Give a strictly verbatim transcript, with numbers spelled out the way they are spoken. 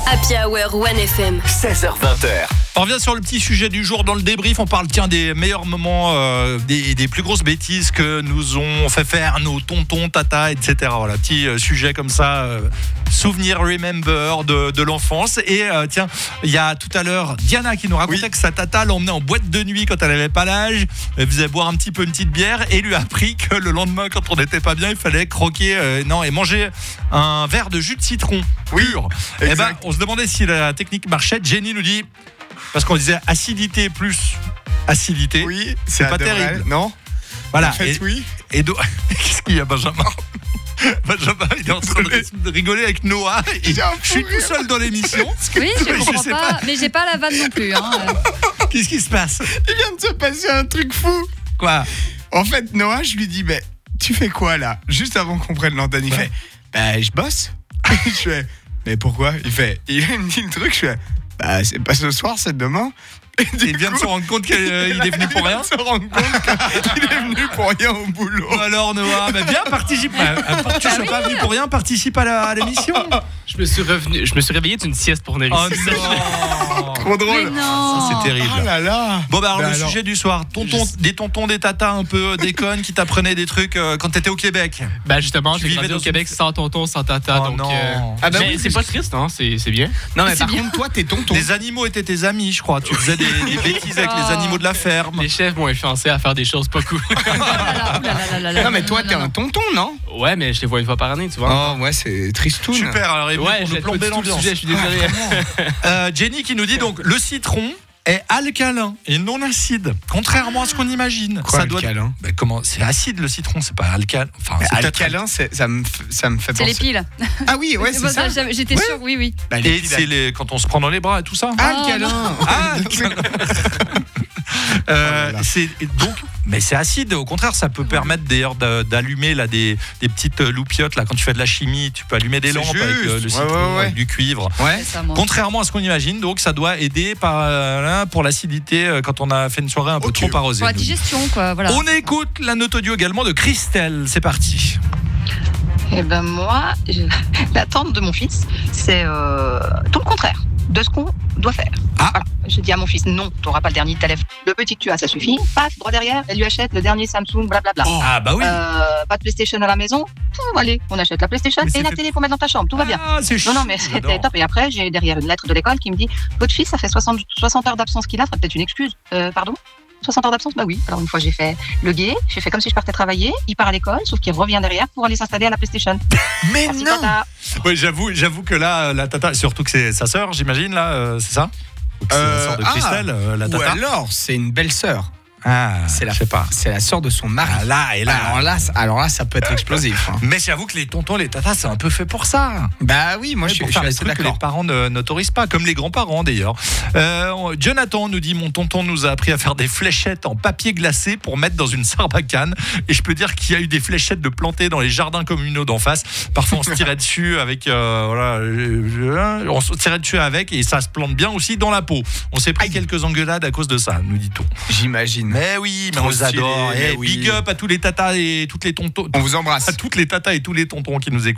Happy Hour One F M. seize heures vingt. On revient sur le petit sujet du jour dans le débrief. On parle tiens des meilleurs moments, euh, des, des plus grosses bêtises que nous ont fait faire nos tontons, tatas, et cetera. Voilà, petit euh, sujet comme ça, euh, souvenir, remember de, de l'enfance. Et euh, tiens, il y a tout à l'heure Diana qui nous racontait oui. que sa tata l'emmenait en boîte de nuit quand elle n'avait pas l'âge. Elle faisait boire un petit peu une petite bière et lui a appris que le lendemain, quand on n'était pas bien, il fallait croquer, euh, non, et manger un verre de jus de citron pur. Oui, et ben, on se demandait si la technique marchait. Jenny nous dit. Parce qu'on disait acidité plus acidité. Oui, c'est pas terrible. Vrai, non. Voilà. En fait, et, oui. Et do... Qu'est-ce qu'il y a, Benjamin? Benjamin, il est en train de rigoler avec Noah. Et je suis tout seul dans l'émission. Oui, je ne comprends je pas, pas. mais j'ai pas la vanne non plus. Hein. Qu'est-ce qui se passe? Il vient de se passer un truc fou. Quoi? En fait, Noah, je lui dis, bah, tu fais quoi là? Juste avant qu'on prenne l'antenne, il ouais. fait, bah, je bosse. Je fais, mais pourquoi? Il fait, il me dit le truc, je fais, bah, c'est pas ce soir, c'est demain. Et il vient coup, de se rendre compte qu'il est venu pour rien. Il vient de se rendre compte qu'il est venu pour rien au boulot. Alors Noah, bah bien participe. Bah, tu ne sois pas venu pour rien, participe à, la, à l'émission. Je me suis revenu, je me suis réveillé d'une sieste pour venir ici. Oh non. Trop drôle. Mais non. Ça, c'est terrible. Oh là là. Bon bah alors bah le alors, sujet du soir, tonton, je... des tontons, des tatas un peu déconnes qui t'apprenaient des trucs euh, quand t'étais au Québec. Bah justement, tu j'ai grandi au Québec une... sans tonton, sans tata, oh donc. Non. Euh... Ah bah mais oui, c'est pas triste, hein, c'est c'est bien. Non mais par bien. contre, toi, t'es tonton. Les animaux étaient tes amis, je crois. Tu faisais des, des bêtises avec les animaux de la ferme. Les chefs m'ont influencé à faire des choses pas cool. Non mais toi, t'es un tonton, non? Ouais, mais je les vois une fois par année, tu vois. Oh ouais, c'est tristoun. Super. Alors et ouais, pour nous plomber l'ambiance. Je suis désolé. euh, Jenny qui nous dit donc le citron est alcalin et non acide, contrairement à ce qu'on imagine. Quoi, ça doit alcalin? Ben comment? C'est acide le citron, c'est pas alcalin. Enfin, c'est alcalin, c'est, ça me, ça me fait c'est penser. les piles. Ah oui, ouais, c'est bon, ça. ça. J'étais ouais. sûre, oui, oui. Bah, et c'est les quand on se prend dans les bras et tout ça. Ah, alcalin. Ah, alcalin. euh, oh c'est donc. Mais c'est acide, au contraire, ça peut permettre d'ailleurs d'allumer là, des, des petites loupiottes. Là, quand tu fais de la chimie, tu peux allumer des c'est lampes juste. avec euh, le ouais, citron, ouais, ouais. avec du cuivre. Ouais. Ça, Contrairement à ce qu'on imagine, donc ça doit aider par, euh, pour l'acidité euh, quand on a fait une soirée un peu okay. trop arrosée. Pour la digestion, quoi. Voilà. On écoute la note audio également de Christelle. C'est parti. Eh ben moi, je... l'attente de mon fils, c'est euh, tout le contraire de ce qu'on doit faire. Ah. Voilà. Je dis à mon fils, non, tu n'auras pas le dernier téléphone. Le petit que tu as, ça suffit. Paf, droit derrière, elle lui achète le dernier Samsung, blablabla. Oh. Ah bah oui. Euh, pas de PlayStation à la maison. Tout, allez, on achète la PlayStation et la fait... télé pour mettre dans ta chambre. Tout va bien. Ah, c'est non, non, mais c'était top. Et après, j'ai derrière une lettre de l'école qui me dit, votre fils, ça fait soixante, soixante heures d'absence qu'il a, ça serait peut-être une excuse. Euh, pardon soixante heures d'absence, bah oui. Alors une fois j'ai fait le guet, j'ai fait comme si je partais travailler, il part à l'école, sauf qu'il revient derrière pour aller s'installer à la PlayStation. Mais merci, non. Tata. Oui, j'avoue, j'avoue que là, la tata, surtout que c'est sa sœur, j'imagine là, euh, c'est ça? C'est euh, la sœur de Christelle, ah, euh, la tata. Ou alors c'est une belle sœur. Ah, c'est la, je sais pas. C'est la sœur de son mari. Ah, là et là. Alors là, alors là, ça peut être explosif. Hein. Mais j'avoue que les tontons, les tatas, c'est un peu fait pour ça. Bah oui, moi ouais, je, pour je faire suis des assez trucs d'accord. que les parents ne, n'autorisent pas, comme les grands-parents d'ailleurs. Euh, Jonathan nous dit mon tonton nous a appris à faire des fléchettes en papier glacé pour mettre dans une sarbacane. Et je peux dire qu'il y a eu des fléchettes de plantées dans les jardins communaux d'en face. Parfois on se tirait dessus avec, euh, voilà, on se tirait dessus avec et ça se plante bien aussi dans la peau. On s'est pris Aïe. quelques engueulades à cause de ça, nous dit-on. J'imagine. Mais oui, mais on les adore. Mais hey, oui. Big up à tous les tatas et toutes les tontons. On vous embrasse. À toutes les tatas et tous les tontons qui nous écoutent.